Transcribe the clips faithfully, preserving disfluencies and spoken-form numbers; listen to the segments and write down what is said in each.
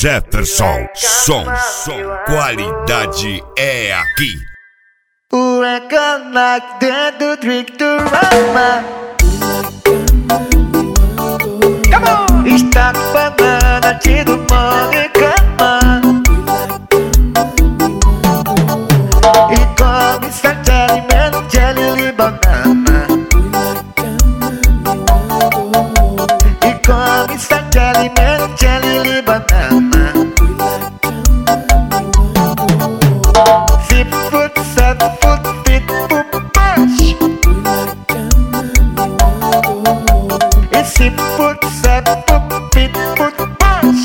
Jefferson, som, som, qualidade é aqui. Like I like that to drink to rama. Come on! Está com banana, tiro mão de cama. E come sete alimentos, jelly e banana. E come sete alimentos, jelly e banana. Six foot, seven foot, fit for punch. E six foot, seven foot, fit for punch.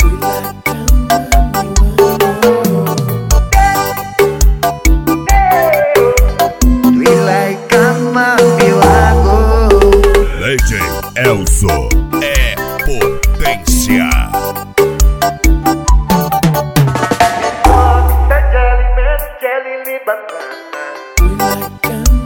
We like a mafioago. Lady Elso é potência. Jelly, jelly, banana.